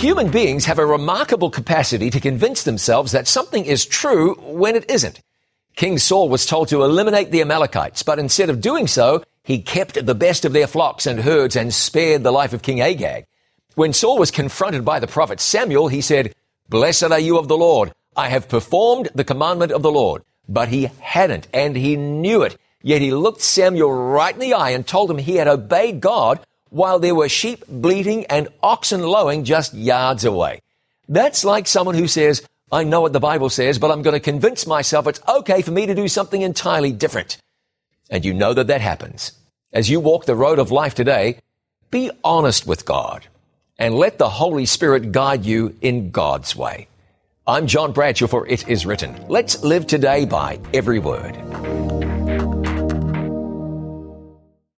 Human beings have a remarkable capacity to convince themselves that something is true when it isn't. King Saul was told to eliminate the Amalekites, but instead of doing so, he kept the best of their flocks and herds and spared the life of King Agag. When Saul was confronted by the prophet Samuel, he said, "Blessed are you of the Lord. I have performed the commandment of the Lord." But he hadn't, and he knew it. Yet he looked Samuel right in the eye and told him he had obeyed God while there were sheep bleating and oxen lowing just yards away. That's like someone who says, "I know what the Bible says, but I'm going to convince myself it's okay for me to do something entirely different." And you know that happens. As you walk the road of life today, be honest with God and let the Holy Spirit guide you in God's way. I'm John Bradshaw for It Is Written. Let's live today by every word.